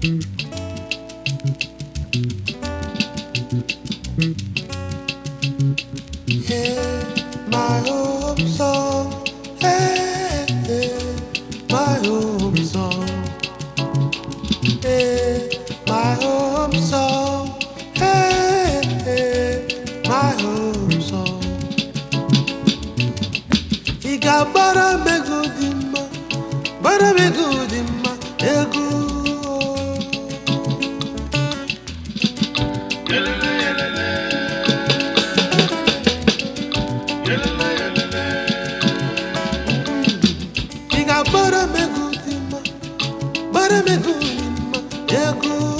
Yeah, my home song. Hey, hey, my home song. Hey, my home song. Hey, hey, my home song. He got butter me good in my, butter me good in my, He got butter me good in my, butter me good in my,